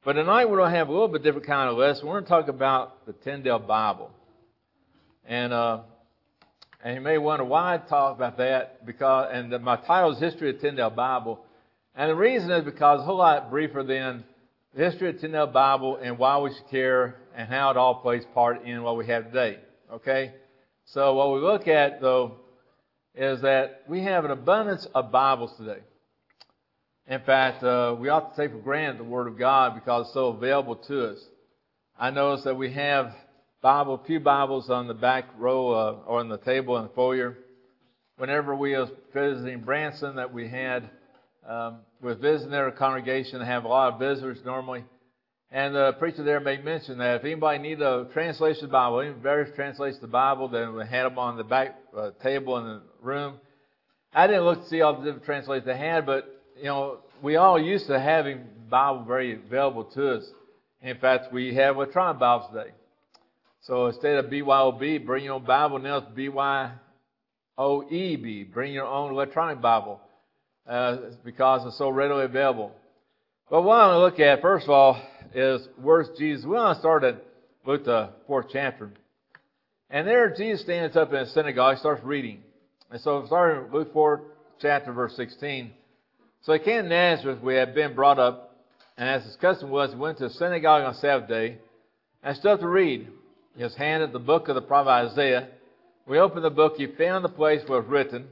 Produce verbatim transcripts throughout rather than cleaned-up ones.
But tonight we're going to have a little bit different kind of lesson. We're going to talk about the Tyndale Bible. And uh, and you may wonder why I talk about that, because and the, my title is History of Tyndale Bible. And the reason is because a whole lot briefer than the history of Tyndale Bible and why we should care and how it all plays part in what we have today. Okay? So what we look at, though, is that we have an abundance of Bibles today. In fact, uh, we ought to take for granted the Word of God because it's so available to us. I notice that we have Bible, few Bibles on the back row uh, or on the table in the foyer. Whenever we was visiting Branson, that we had, um, was visiting their congregation, they have a lot of visitors normally. And the preacher there made mention that if anybody needed a translation of the Bible, any various translations of the Bible, then we had them on the back uh, table in the room. I didn't look to see all the different translations they had, but you know, we all used to having the Bible very available to us. In fact, we have electronic Bibles today. So instead of B Y O B, bring your own Bible, now it's B Y O E B, bring your own electronic Bible, uh, because it's so readily available. But what I want to look at, first of all, is where's Jesus? We want to start at Luke, the fourth chapter. And there Jesus stands up in a synagogue, he starts reading. And so starting Luke four chapter, verse sixteen. So he came to Nazareth, where he had been brought up, and as his custom was, he went to the synagogue on the Sabbath day, and stood up to read. He was handed the book of the prophet Isaiah. When he opened the book, he found the place where it was written,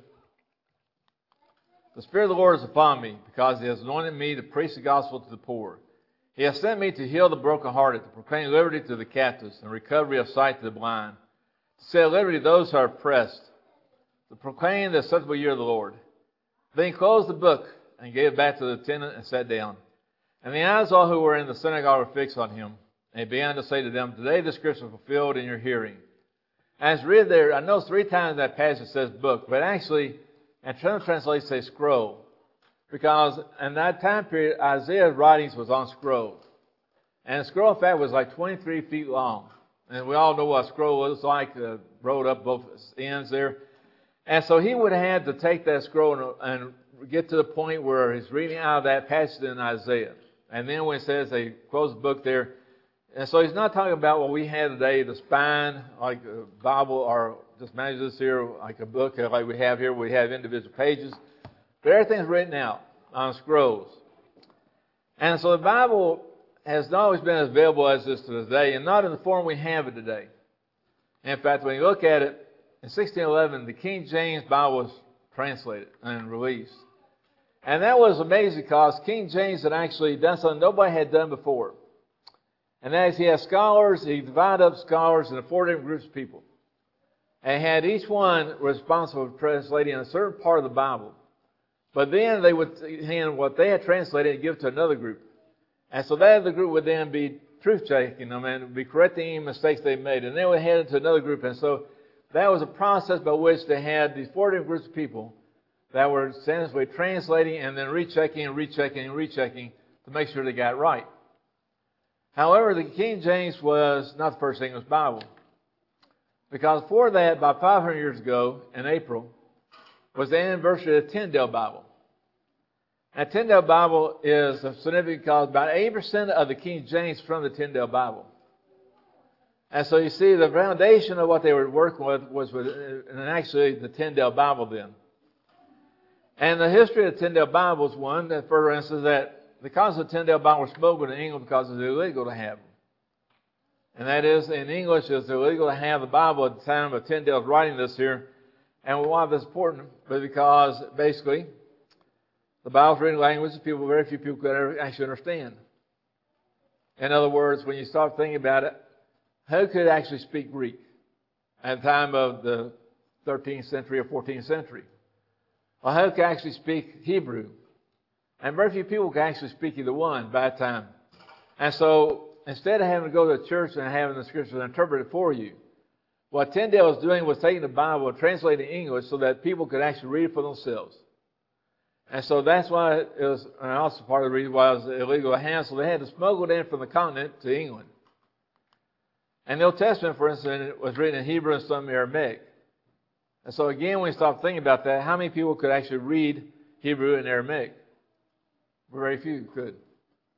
"The Spirit of the Lord is upon me, because he has anointed me to preach the gospel to the poor. He has sent me to heal the brokenhearted, to proclaim liberty to the captives, and recovery of sight to the blind, to set at liberty those who are oppressed, to proclaim the acceptable year of the Lord." Then he closed the book and gave it back to the attendant and sat down. And the eyes of all who were in the synagogue were fixed on him. And he began to say to them, "Today the scripture is fulfilled in your hearing." As read there, I noticed three times that passage says book, but actually, and some translations say scroll. Because in that time period, Isaiah's writings was on scroll. And the scroll, in fact, was like twenty-three feet long. And we all know what a scroll looks like, uh, rolled up both ends there. And so he would have had to take that scroll and, and get to the point where he's reading out of that passage in Isaiah. And then when it says they close the book there, and so he's not talking about what we have today, the spine, like a Bible, or just manage this here, like a book like we have here, we have individual pages. But everything's written out on scrolls. And so the Bible has not always been as available as it is today, and not in the form we have it today. In fact, when you look at it, in sixteen eleven, the King James Bible was translated and released. And that was amazing because King James had actually done something nobody had done before. And that is he had scholars, he divided up scholars into four different groups of people. And had each one responsible for translating a certain part of the Bible. But then they would hand what they had translated and give it to another group. And so that other group would then be truth-checking them and be correcting any mistakes they made. And they would hand it to another group. And so that was a process by which they had these four different groups of people that were essentially translating and then rechecking and rechecking and rechecking to make sure they got it right. However, the King James was not the first English Bible. Because before that, about five hundred years ago, in April, was the anniversary of the Tyndale Bible. And the Tyndale Bible is significant because about eighty percent of the King James is from the Tyndale Bible. And so you see, the foundation of what they were working with was with, and actually the Tyndale Bible then. And the history of the Tyndale Bible is one that, for instance, that because the Tyndale Bible was smuggled in England because it was illegal to have them. And that is, in English, it's illegal to have the Bible at the time of Tyndale's writing this here. And why that's important, but because basically the Bible's written in language that people, very few people could ever actually understand. In other words, when you start thinking about it, who could actually speak Greek at the time of the thirteenth century or fourteenth century? Well, who could actually speak Hebrew? And very few people could actually speak either one by that time. And so instead of having to go to the church and having the scriptures interpreted for you, what Tyndale was doing was taking the Bible and translating it in English so that people could actually read it for themselves. And so that's why it was, and also part of the reason why it was illegal to have, so they had to smuggle it in from the continent to England. And the Old Testament, for instance, was written in Hebrew and some Aramaic. And so again, when we start thinking about that, how many people could actually read Hebrew and Aramaic? Very few could.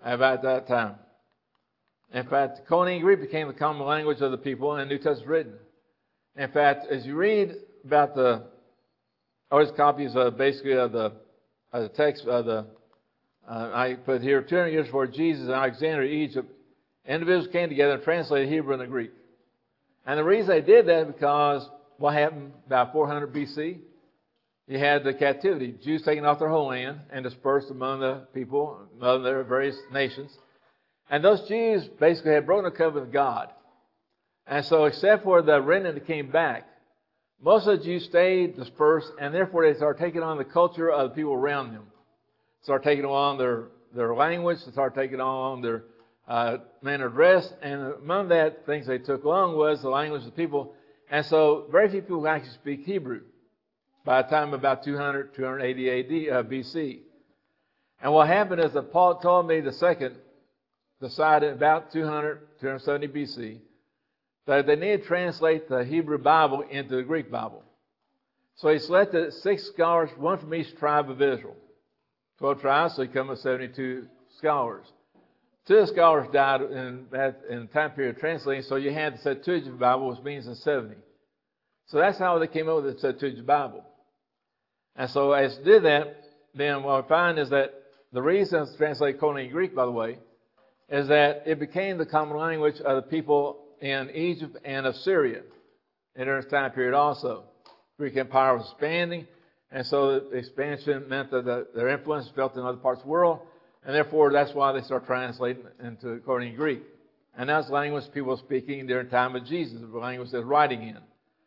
about that time. In fact, Koine Greek became the common language of the people, and the New Testament written. In fact, as you read about the, or these copies of basically of the, of the text of the, uh, I put here, two hundred years before Jesus in Alexandria, Egypt, individuals came together and translated Hebrew and the Greek. And the reason they did that is because what happened about four hundred B C? You had the captivity, Jews taken off their whole land and dispersed among the people, among their various nations. And those Jews basically had broken the covenant with God. And so except for the remnant that came back, most of the Jews stayed dispersed, and therefore they started taking on the culture of the people around them. Started taking on their, their language, they started taking on their uh, manner of dress, and among that, things they took along was the language of the people. And so very few people actually speak Hebrew by the time about two hundred, two eighty A D, uh, B C. And what happened is that Paul Ptolemy the Second decided about two hundred, two seventy B C that they needed to translate the Hebrew Bible into the Greek Bible. So he selected six scholars, one from each tribe of Israel. Twelve tribes, so he came with seventy-two scholars. Two of the scholars died in that in the time period of translating, so you had the Septuagint Bible, which means in seventy. So that's how they came up with the Septuagint Bible. And so as they did that, then what we find is that the reason it's translated Koine Greek, by the way, is that it became the common language of the people in Egypt and of Syria in this time period also. The Greek Empire was expanding, and so the expansion meant that the, their influence was felt in other parts of the world, and therefore that's why they started translating into Koine Greek. And that's the language people were speaking during the time of Jesus, the language they're writing in.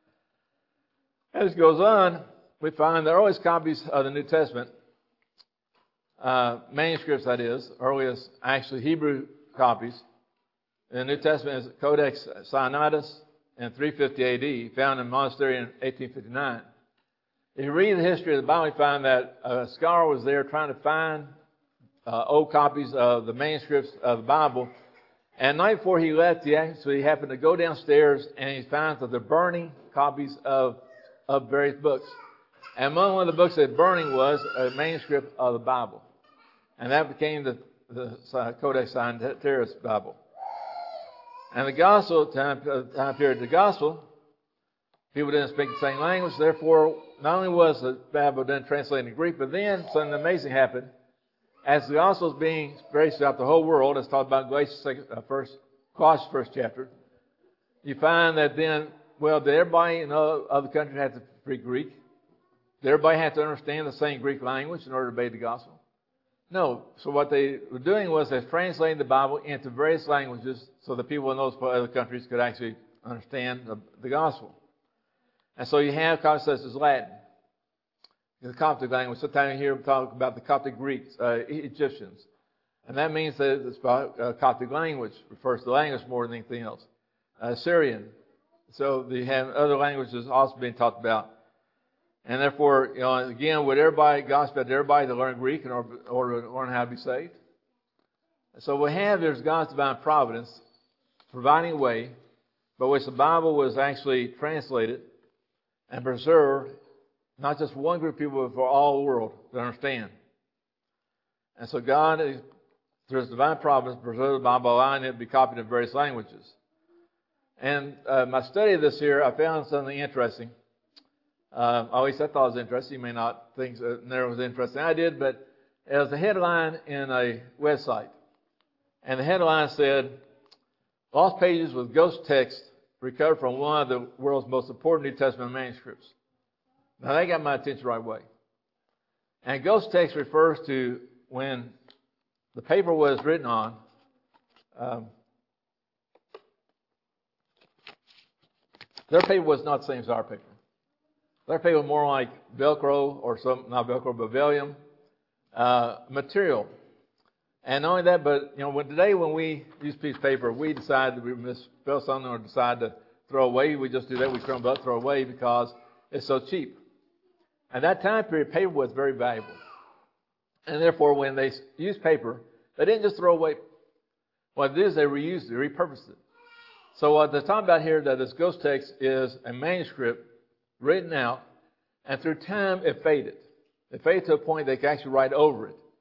As it goes on, we find there are always copies of the New Testament, uh, manuscripts that is, earliest actually Hebrew copies. In the New Testament is Codex Sinaiticus in three fifty A D, found in a monastery in eighteen fifty-nine. If you read the history of the Bible, you find that a scholar was there trying to find uh, old copies of the manuscripts of the Bible. And the night before he left, he actually happened to go downstairs and he found that they're burning copies of, of various books. And among one of the books they're burning was a manuscript of the Bible. And that became the, the Codex Sinaiticus Bible. And the gospel time, time period, the gospel, people didn't speak the same language. Therefore, not only was the Bible then translated into Greek, but then something amazing happened. As the gospel is being spread throughout the whole world, as talked about in Galatians uh, first, Colossians first chapter, you find that then, well, did everybody in other countries have to speak Greek? Did everybody have to understand the same Greek language in order to obey the gospel? No. So what they were doing was they were translating the Bible into various languages so the people in those other countries could actually understand the, the gospel. And so you have concepts such as Latin, the Coptic language. Sometimes you hear them talk about the Coptic Greeks, uh, Egyptians. And that means that it's about, uh, Coptic language, refers to the language more than anything else. Uh, Syrian. So you have other languages also being talked about. And therefore, you know, again, would everybody, God expect everybody to learn Greek in order, order to learn how to be saved? So what we have is God's divine providence providing a way by which the Bible was actually translated and preserved, not just for one group of people, but for all the world to understand. And so God, through His divine providence, preserved the Bible, allowing it to be copied in various languages. And uh, my study of this here, I found something interesting. Uh, at least I thought it was interesting. You may not think it was interesting. I did, but it was a headline in a website. And the headline said, "Lost pages with ghost text recovered from one of the world's most important New Testament manuscripts." Now, that got my attention right away. And ghost text refers to when the paper was written on, um, their paper was not the same as our paper. Their paper was more like Velcro or some, not Velcro, but Valium uh, material. And not only that, but you know, when, today when we use a piece of paper, we decide that we misspell something or decide to throw away, we just do that. We crumble up, throw away because it's so cheap. At that time period, paper was very valuable. And therefore, when they used paper, they didn't just throw away. What they did is they reused it, repurposed it. So what they're talking about here, that this ghost text is a manuscript written out, and through time it faded. It faded to a point they could actually write over it.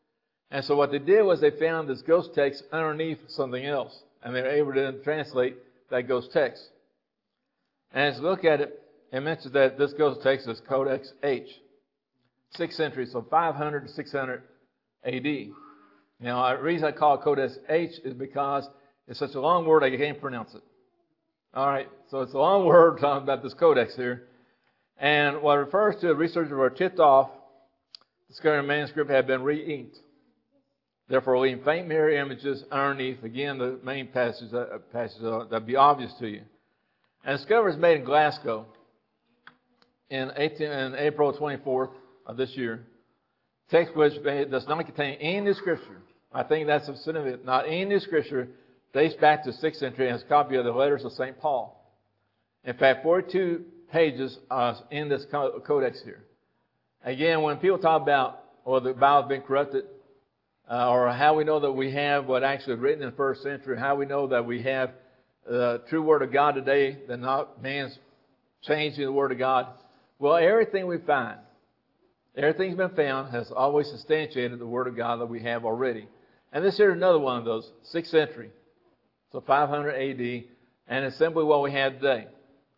And so what they did was they found this ghost text underneath something else. And they were able to then translate that ghost text. And as you look at it, it mentions that this ghost text is Codex H. sixth century, so five hundred to six hundred A D. Now, the reason I call it Codex H is because it's such a long word I can't pronounce it. All right, so it's a long word talking about this codex here. And what it refers to, researchers were tipped off, discovering the manuscript had been re-inked. Therefore, leaving faint mirror images underneath, again, the main passage, uh, passage uh, that would be obvious to you. And the discovery was made in Glasgow in, eighteen, in April twenty-fourth of this year. Text which does not contain any new scripture. I think that's significant. Not any new scripture dates back to the sixth century and is a copy of the letters of Saint Paul. In fact, forty-two pages are in this codex here. Again, when people talk about, well, the Bible's been corrupted, uh, or how we know that we have what actually was written in the first century, how we know that we have the true Word of God today, that not man's changing the Word of God. Well, everything we find, everything's been found, has always substantiated the Word of God that we have already. And this here is another one of those, sixth century. So five hundred A D, and it's simply what we have today.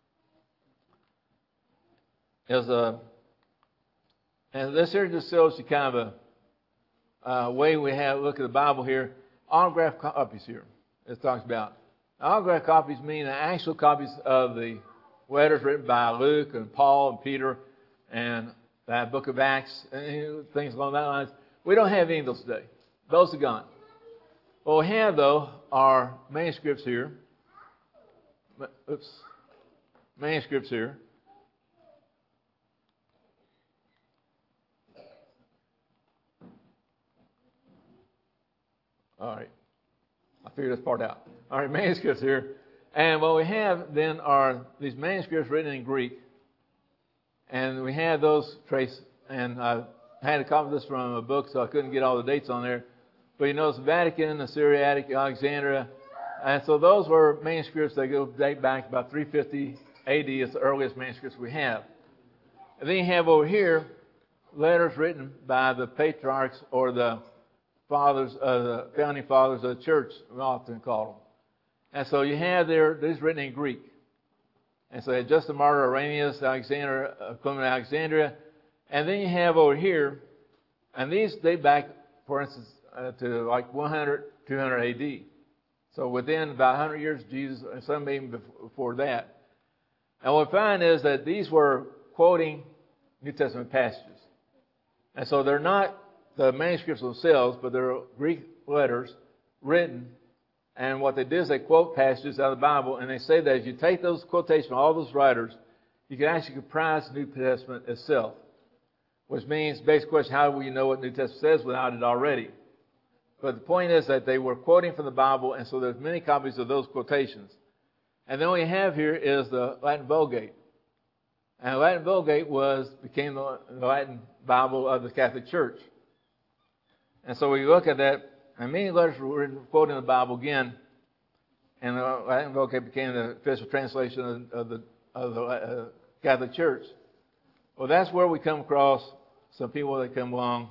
Is a, and this here just shows you kind of a uh, way we have look at the Bible here. Autographed copies here. It talks about autographed copies mean the actual copies of the letters written by Luke and Paul and Peter and that book of Acts and things along that lines. We don't have any of those today. Those are gone. What we have, though, are manuscripts here. Oops. Manuscripts here. All right. I figured this part out. All right, manuscripts here. And what we have then are these manuscripts written in Greek. And we have those traced. And I had a copy of this from a book, so I couldn't get all the dates on there. But you notice Vatican, the Syriatic, Alexandria. And so those were manuscripts that go date back about three fifty A D is the earliest manuscripts we have. And then you have over here letters written by the patriarchs or the fathers, uh, the founding fathers of the church, we often call them. And so you have there, these written in Greek. And so you have Justin Martyr, Irenaeus, Alexander, uh, Clement of Alexandria. And then you have over here, and these date back, for instance, uh, to like one hundred, two hundred A D. So within about one hundred years of Jesus, and some even before that. And what we find is that these were quoting New Testament passages. And so they're not the manuscripts themselves, but they're Greek letters written. And what they did is they quote passages out of the Bible, and they say that if you take those quotations from all those writers, you can actually comprise the New Testament itself. Which means, basic question, how will you know what New Testament says without it already? But the point is that they were quoting from the Bible, and so there's many copies of those quotations. And then what we have here is the Latin Vulgate. And the Latin Vulgate was became the Latin Bible of the Catholic Church. And so we look at that, and many letters were written quoting the Bible again, and the Latin Vulgate became the official translation of the, of the uh, Catholic Church. Well, that's where we come across some people that come along.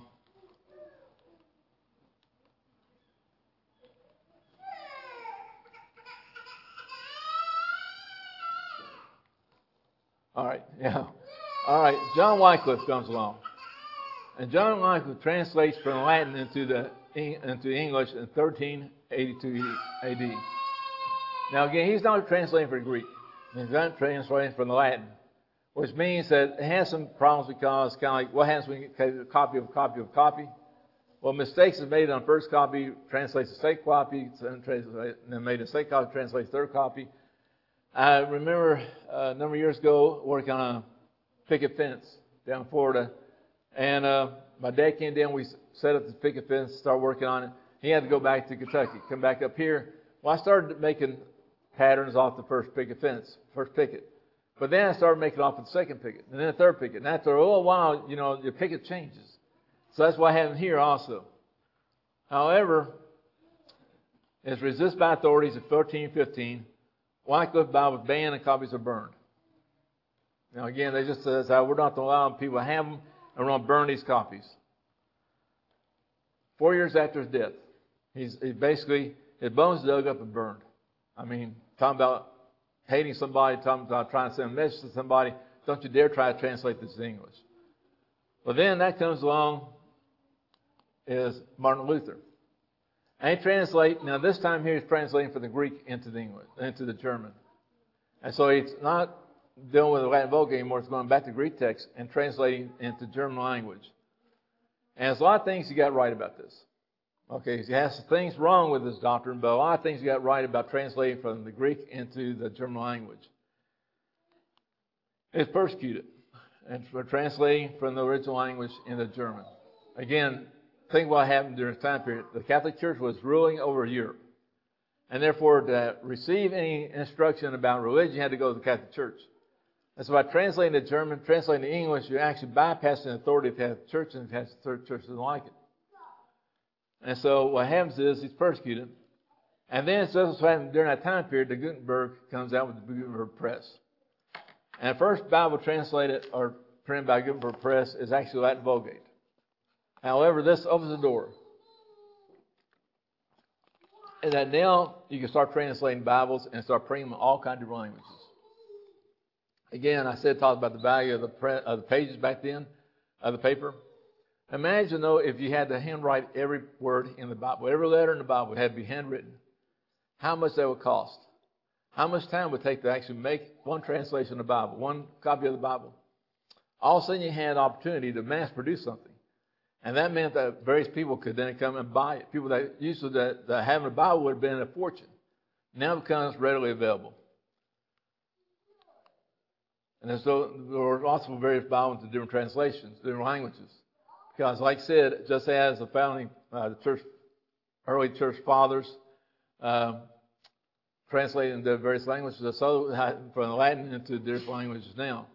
All right, yeah. All right, John Wycliffe comes along. And John Wycliffe translates from Latin into the into English in thirteen eighty-two A D. Now, again, he's not translating from Greek. He's not translating from the Latin, which means that it has some problems because it's kind of like what happens when you get a copy of a copy of a copy. Well, mistakes are made on first copy, translates the second copy, and then made a second copy, translates third copy. I remember uh, a number of years ago working on a picket fence down in Florida. And uh, my dad came down, we set up the picket fence, started working on it. He had to go back to Kentucky, come back up here. Well, I started making patterns off the first picket fence, first picket. But then I started making off the second picket, and then the third picket. And after a little while, you know, your picket changes. So that's what happened here also. However, it's resisted by authorities in thirteen fifteen. Wycliffe Bible was banned and copies are burned. Now again, they just said, we're not allowing people to have them, and we're going to burn these copies. Four years after his death, he's he basically, his bones dug up and burned. I mean, talking about hating somebody, talking about trying to send a message to somebody. Don't you dare try to translate this to English. Well, then that comes along is Martin Luther. And he translate, now this time here he's translating from the Greek into the English, into the German. And so he's not dealing with the Latin Vulgate anymore, it's going back to Greek text and translating into German language. And there's a lot of things he got right about this. Okay, he has things wrong with his doctrine, but a lot of things he got right about translating from the Greek into the German language. He's persecuted and for translating from the original language into German. Again, think what happened during this time period. The Catholic Church was ruling over Europe. And therefore, to receive any instruction about religion, you had to go to the Catholic Church. And so by translating to German, translating to English, you're actually bypassing the authority of the Catholic Church, and the Catholic Church doesn't like it. And so what happens is he's persecuted. And then it says what happened during that time period, the Gutenberg comes out with the Gutenberg Press. And the first Bible translated or printed by Gutenberg Press is actually Latin Vulgate. However, this opens the door. And that now you can start translating Bibles and start printing them in all kinds of languages. Again, I said talk about the value of the, pre- of the pages back then, of the paper. Imagine, though, if you had to handwrite every word in the Bible, every letter in the Bible had to be handwritten, how much that would cost? How much time would it take to actually make one translation of the Bible, one copy of the Bible? All of a sudden, you had an opportunity to mass produce something. And that meant that various people could then come and buy it. People that used to that, that having a Bible would have been a fortune. Now it becomes readily available. And so there were also various Bibles in different translations, different languages. Because, like I said, just as the founding, uh, the church, early church fathers uh, translated into various languages, so from Latin into different languages now.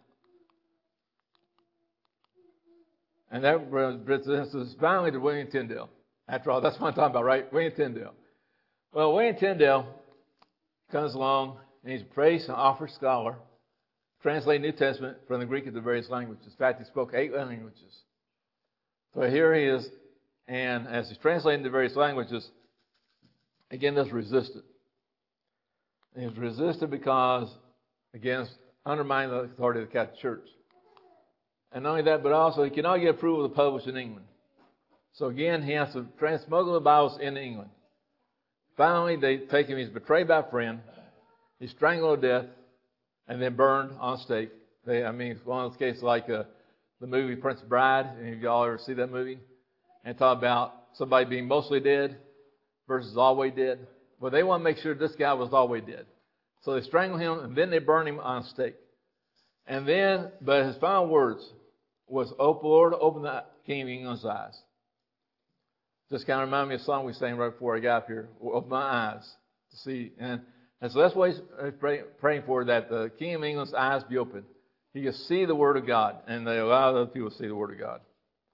And that brings us finally to William Tyndale. After all, that's what I'm talking about, right? William Tyndale. Well, William Tyndale comes along, and he's a praised and offered scholar, translating New Testament from the Greek into various languages. In fact, he spoke eight languages. So here he is, and as he's translating into various languages, again, there's resistance. And he's resisted because, again, it's undermining the authority of the Catholic Church. And not only that, but also he cannot get approval to publish in England. So again, he has to smuggle the Bibles into England. Finally, they take him, he's betrayed by a friend, he's strangled to death, and then burned on a stake. They, I mean, it's one of those cases like uh, the movie Princess Bride. Any of y'all ever see that movie? And talk about somebody being mostly dead versus always dead. Well, they want to make sure this guy was always dead. So they strangle him, and then they burn him on a stake. And then, but his final words was, "Oh, Lord, open the King of England's eyes." Just kind of remind me of a song we sang right before I got up here. Open my eyes to see. And, and so that's what he's pray, praying for, that the King of England's eyes be open. He can see the Word of God, and they allow other people to see the Word of God.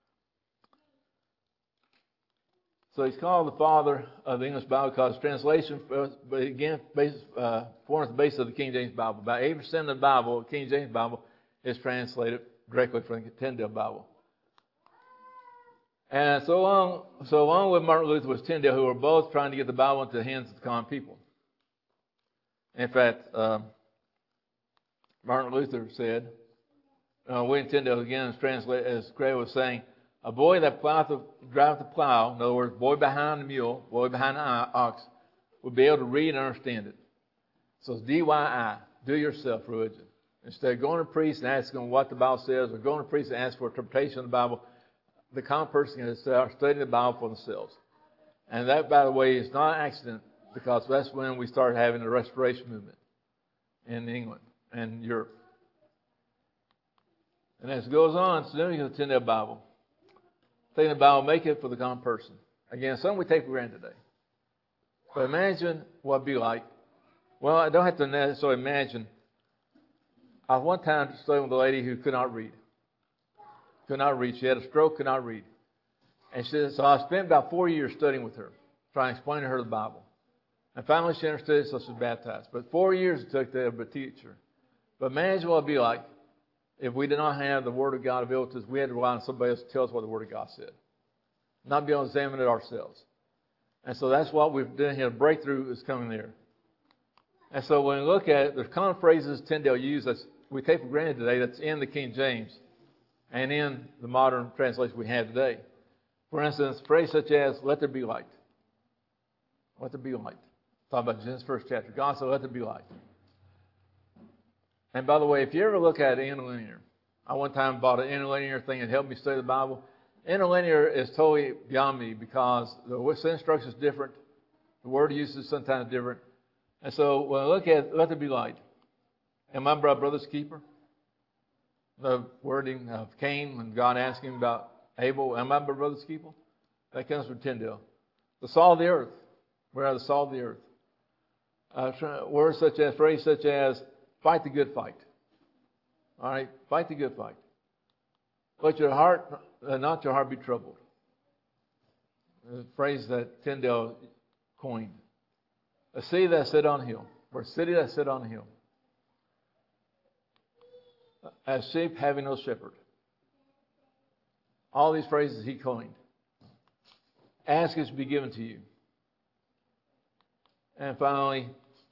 So he's called the father of the English Bible because translation, but again, base, uh, forms the basis of the King James Bible. About eighty percent of the Bible, the King James Bible, is translated directly from the Tyndale Bible. And so along, so along with Martin Luther was Tyndale, who were both trying to get the Bible into the hands of the common people. In fact, uh, Martin Luther said, uh, William Tyndale again is translated as Gray was saying, "A boy that ploweth the, driveth the plow," in other words, boy behind the mule, boy behind the ox, will be able to read and understand it. So it's D Y I, do yourself religion. Instead of going to a priest and asking what the Bible says, or going to a priest and asking for interpretation of the Bible, the common person can start studying the Bible for themselves. And that, by the way, is not an accident, because that's when we started having the Restoration movement in England and Europe. And as it goes on, studying the Tyndale Bible, taking the Bible, make it for the common person. Again, something we take for granted today. But imagine what it'd be like. Well, I don't have to necessarily imagine. I was one time studying with a lady who could not read. Could not read. She had a stroke, could not read. And she said, so I spent about four years studying with her, trying to explain to her the Bible. And finally she understood it, so she was baptized. But four years it took to teach her. But imagine what it'd be like if we did not have the Word of God available to us. We had to rely on somebody else to tell us what the Word of God said. not be able to examine it ourselves. And so that's what we've done here. Breakthrough is coming there. And so when we look at it, there's common phrases Tyndale used that we take for granted today that's in the King James and in the modern translation we have today. For instance, phrases such as, let there be light. Let there be light. Talk about Genesis first chapter. God said, let there be light. And by the way, if you ever look at interlinear, I one time bought an interlinear thing that helped me study the Bible. Interlinear is totally beyond me because the sentence structure is different. The word use is sometimes different. And so when I look at let there be light, am I my brother's keeper? The wording of Cain when God asked him about Abel, am I my brother's keeper? That comes from Tyndale. The salt of the earth. We are the salt of the earth. Uh, words such as, phrase such as, fight the good fight. All right, fight the good fight. Let your heart, uh, not your heart be troubled. A phrase that Tyndale coined. A city that sit on a hill, or a city that sit on a hill. As sheep having no shepherd. All these phrases he coined. Ask it to be given to you. And finally,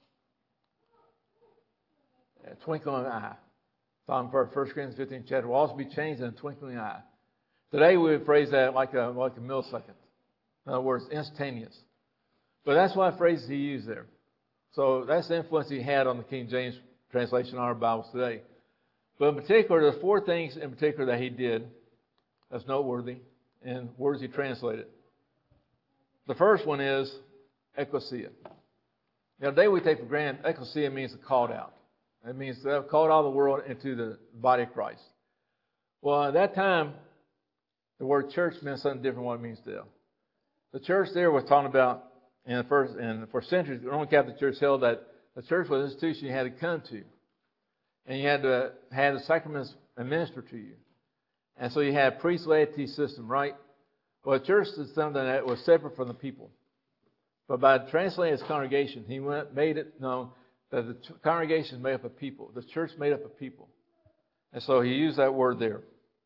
a twinkling of an eye. Talking about First Corinthians fifteen chapter will also be changed in a twinkling eye. Today we would phrase that like a like a millisecond. In other words, instantaneous. But that's what phrases he used there. So that's the influence he had on the King James translation of our Bibles today. But in particular, there's four things in particular that he did that's noteworthy in words he translated. The first one is ecclesia. Now, today we take for granted, ecclesia means called out. It means they have called all the world into the body of Christ. Well, at that time, the word church meant something different than what it means today. The church there was talking about, in the first, in, for centuries, the Roman Catholic Church held that the church was an institution you had to come to. And you had to have the sacraments administered to you. And so you had a priest-laity system, right? Well, the church is something that was separate from the people. But by translating his congregation, he went, made it known that the congregation is made up of people. The church is made up of people. And so he used that word there.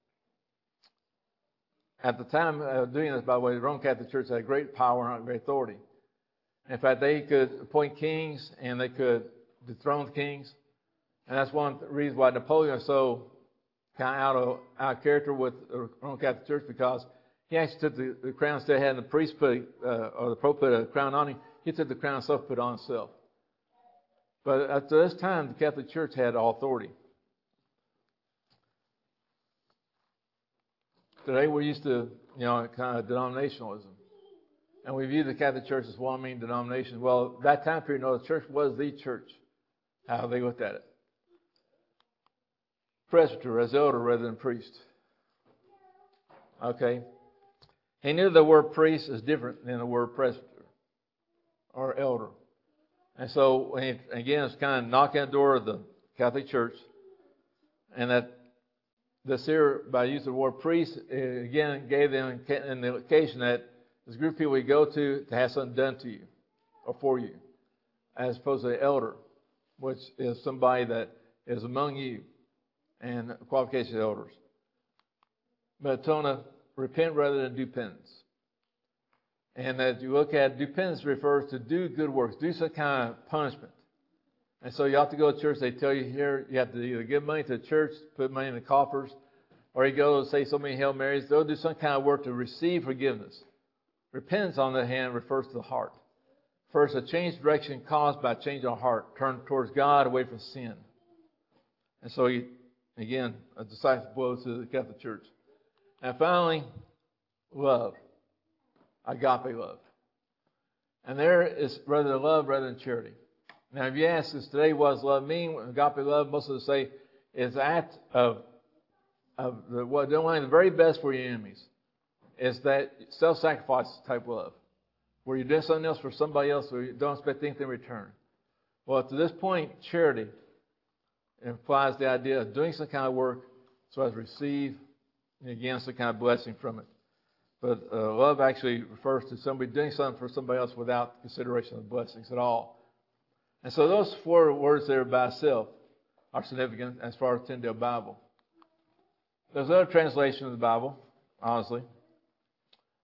At the time of doing this, by the way, the Roman Catholic Church had great power and great authority. In fact, they could appoint kings and they could dethrone kings. And that's one reason why Napoleon was so kind of out of, out of character with the Roman Catholic Church, because he actually took the, the crown instead of having the priest put, uh, or the pope put a crown on him, he took the crown himself, put it on himself. But at this time, the Catholic Church had all authority. Today we're used to, you know, kind of denominationalism. And we view the Catholic Church as one main denomination. Well, that time period, no, the church was the church. How they looked at it. Presbyter as elder rather than priest. Okay. He knew the word priest is different than the word presbyter or elder. And so, again, it's kind of knocking at the door of the Catholic Church. And that this here, by use of the word priest, again, gave them an indication that this group of people you go to to have something done to you or for you, as opposed to the elder, which is somebody that is among you, and qualification of elders. Metona, repent rather than do penance. And as you look at, do penance refers to do good works, do some kind of punishment. And so you have to go to church. They tell you here you have to either give money to the church, put money in the coffers, or you go and say so many Hail Marys. They'll do some kind of work to receive forgiveness. Repentance, on the other hand, refers to the heart. First, a change of direction caused by a change of heart, turned towards God, away from sin. And so, he, again, a decisive blow to the Catholic Church. And finally, love. Agape love. And there is rather than love rather than charity. Now, if you ask us today, what does love mean? Agape love, most of us say, is the act of, of the, what, doing the very best for your enemies. Is that self-sacrifice type love, where you're doing something else for somebody else, where you don't expect anything in return. Well, to this point, charity implies the idea of doing some kind of work so as to receive, again, some kind of blessing from it. But uh, love actually refers to somebody doing something for somebody else without consideration of blessings at all. And so those four words there by itself are significant as far as Tyndale Bible. There's other translation of the Bible, honestly.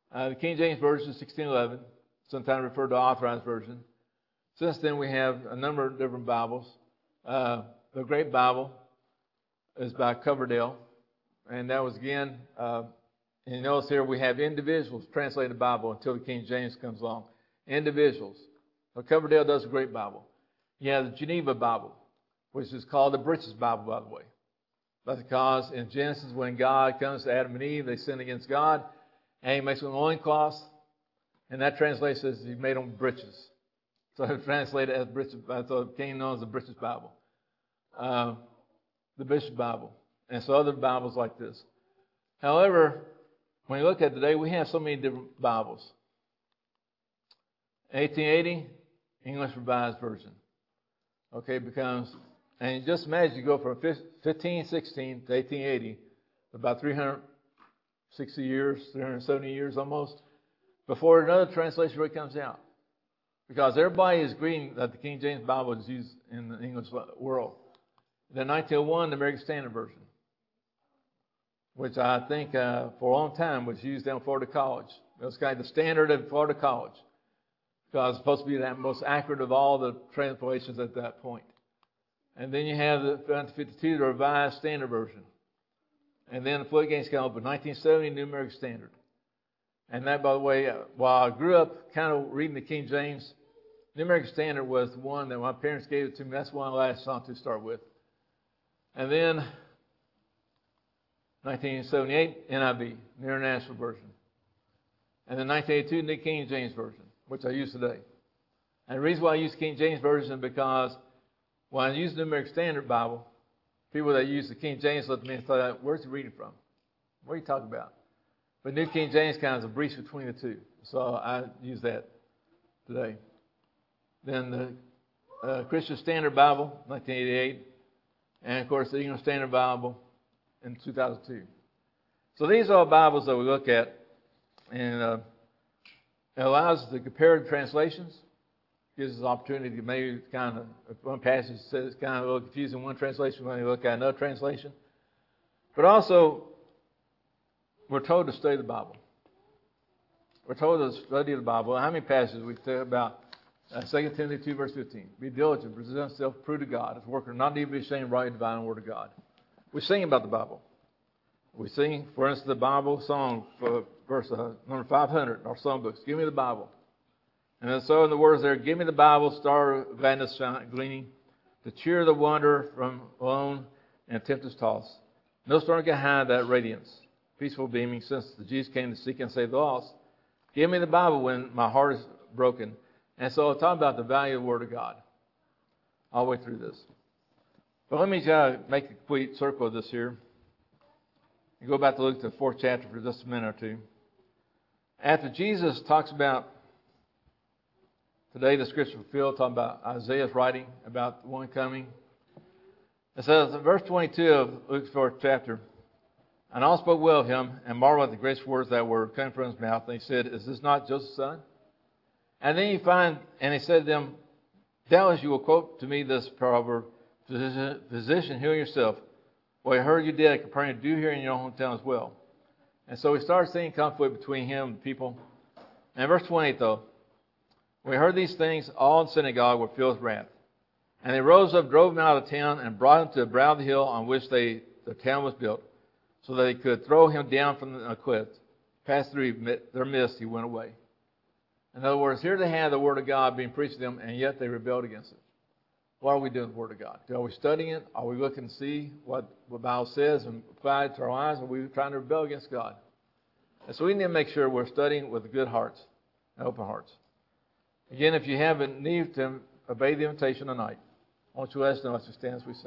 Uh, the King James Version is sixteen eleven, sometimes referred to Authorized Version. Since then, we have a number of different Bibles. Uh, the Great Bible is by Coverdale, and that was again, uh, and you notice here we have individuals translate the Bible until the King James comes along. Individuals. So Coverdale does a Great Bible. You have the Geneva Bible, which is called the British Bible, by the way. That's because in Genesis, when God comes to Adam and Eve, they sin against God, and He makes them loincloths, and that translates as He made them breeches. So it's translated as British, so it became known as the British Bible, uh, the Bishop Bible, and so other Bibles like this. However, when you look at today, we have so many different Bibles. eighteen eighty, English Revised Version. Okay, becomes, and you just imagine you go from fifteen sixteen to eighteen eighty, about three hundred sixty years, three hundred seventy years almost, before another translation really comes out. Because everybody is agreeing that the King James Bible is used in the English world. Then nineteen oh one, the American Standard Version, which I think uh, for a long time was used down at Florida College. It was kind of the standard at Florida College, because it's supposed to be the most accurate of all the translations at that point. And then you have the nineteen fifty-two, the Revised Standard Version. And then the floodgates come up in nineteen seventy, New American Standard. And that, by the way, while I grew up kind of reading the King James, New American Standard was the one that my parents gave it to me. That's the one I latched on to start with. And then nineteen seventy-eight, N I V, the International Version. And then nineteen eighty-two, the King James Version, which I use today. And the reason why I use King James Version is because when I use the New American Standard Bible, people that use the King James look at me and say, where's he reading from? What are you talking about? But New King James kind of is a breach between the two. So I use that today. Then the uh, Christian Standard Bible, nineteen eighty-eight. And, of course, the English Standard Bible in two thousand two. So these are Bibles that we look at. And uh, it allows us to compare the translations. Gives us an opportunity to maybe kind of, if one passage says it's kind of a little confusing in one translation, when you look at another translation. But also, we're told to study the Bible. We're told to study the Bible. How many passages we talk about? Uh, Second Timothy two, verse fifteen. Be diligent, present yourself approved to God, as a worker not to be ashamed, rightly dividing the word of God. We sing about the Bible. We sing, for instance, the Bible song, for verse uh, number five hundred, our songbooks. Give me the Bible. And then so in the words there, give me the Bible, star of gladness shine, gleaming, to cheer the wanderer from alone and tempest tossed. No storm can hide that radiance, peaceful beaming, since the Jesus came to seek and save the lost. Give me the Bible when my heart is broken. And so I'll talk about the value of the Word of God all the way through this. But let me uh, make a complete circle of this here. You go back to look at the fourth chapter for just a minute or two. After Jesus talks about, today the scripture fulfilled, talking about Isaiah's writing about the one coming. It says in verse twenty-two of Luke's fourth chapter, and all spoke well of him, and marveled at the gracious words that were coming from his mouth. And he said, is this not Joseph's son? And then you find, and he said to them, doubtless you will quote to me this proverb, physician, physician, heal yourself. Well, I heard you did at Capernaum, do here in your own hometown as well. And so we started seeing conflict between him and people. And verse twenty-eight, though, when we heard these things, all in the synagogue were filled with wrath. And they rose up, drove him out of the town, and brought him to the brow of the hill on which they, the town was built, so that they could throw him down from the cliff. Passed through their midst, he went away. In other words, here they have the Word of God being preached to them, and yet they rebelled against it. What are we doing with the Word of God? Are we studying it? Are we looking to see what the Bible says and apply it to our lives? Or are we trying to rebel against God? And so we need to make sure we're studying with good hearts and open hearts. Again, if you have a need to obey the invitation tonight, I want you to let us know as we stand as we sing.